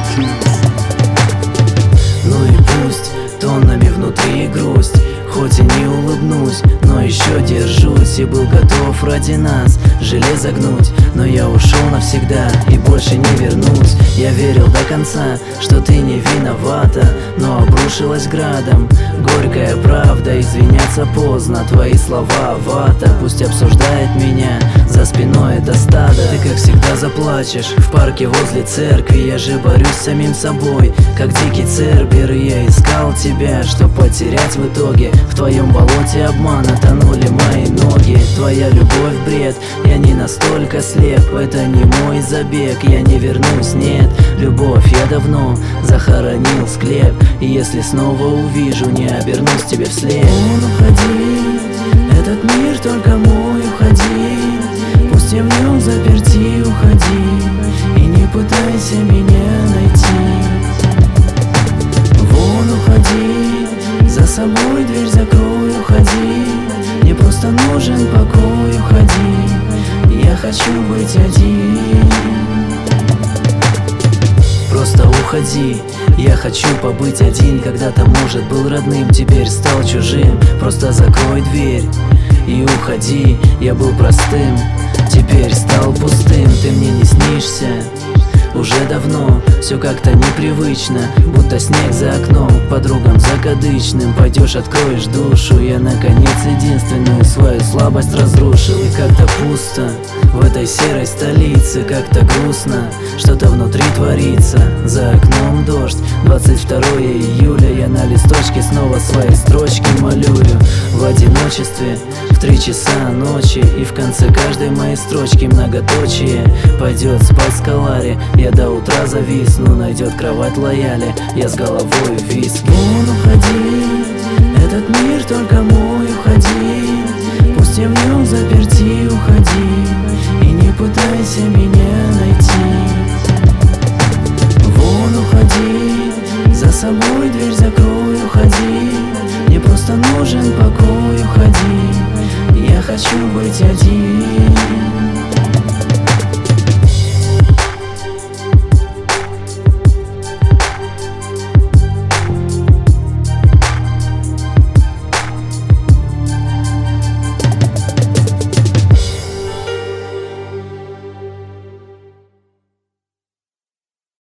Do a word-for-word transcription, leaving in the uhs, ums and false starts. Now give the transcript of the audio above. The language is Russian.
Ну и пусть тоннами внутри грусть, хоть и не улыбнусь, но еще держусь. И был готов ради нас железо гнуть, но я ушел навсегда и больше не вернусь. Я верил до конца, что ты не виновата, но обрушилась градом горькая правда. Извиняться поздно, твои слова вата. Пусть обсуждает меня, за спиной это стадо. Ты как всегда заплачешь в парке возле церкви. Я же борюсь с самим собой, как дикий цербер. И я искал тебя, чтоб потерять в итоге. В твоем болоте обмана тонули мои ноги. Твоя любовь бред, я не настолько слеп. Это не мой забег, я не вернусь, нет. Любовь я давно захоронил в склеп. И если снова увижу, не обернусь тебе вслед. Он, уходи, этот мир только мой, уходи. Пусть я в нем заперти, уходи. И не пытайся меня найти. Вон, уходи, за собой дверь закрой, уходи. Мне просто нужен покой, уходи. Я хочу быть один. Просто уходи, я хочу побыть один. Когда-то, может, был родным, теперь стал чужим. Просто закрой дверь и уходи. Я был простым, теперь стал пустым. Ты мне не снишься уже давно, все как-то непривычно, будто снег за окном, к подругам закадычным. Пойдешь, откроешь душу, я наконец единственную свою слабость разрушил. И как-то пусто в этой серой столице, как-то грустно, что-то внутри творится. За окном дождь, двадцать второе июля. Я на листочке снова свои строчки малюю в одиночестве в три часа ночи. И в конце каждой моей строчки многоточие. Пойдет спать Скалари, я до утра зависну. Найдет кровать лояли, я с головой в виски. Вон, уходи, этот мир только мой, уходи. Пусть я в нем заперти, уходи. И не пытайся меня найти. Вон, уходи, за собой дверь закрой, уходи. Мне просто нужен покой, уходи. Я хочу быть один.